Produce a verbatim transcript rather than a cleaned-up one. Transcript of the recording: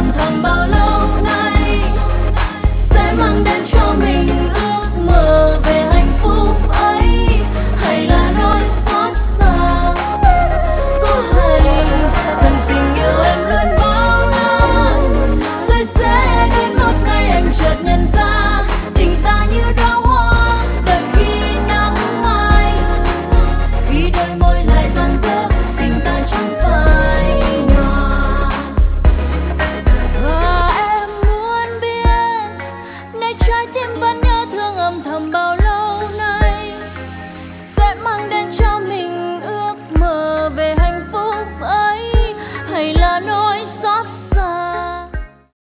âm thầm bao lâu nay sẽ mang đến cho mình ước mơ về hạnh phúc ấy, hay là nỗi xót xa. Có hay rằng tình yêu em luôn bao la, rồi sẽ đến một ngày anh chợt nhận ra tình ta như đóa hoa đợi khi nắng mai, khi đôi môi lại rạng rỡ tình ta chẳng phai nhòa. Và em muốn biết nơi trái tim vẫn nhớ thương âm thầm bao lâu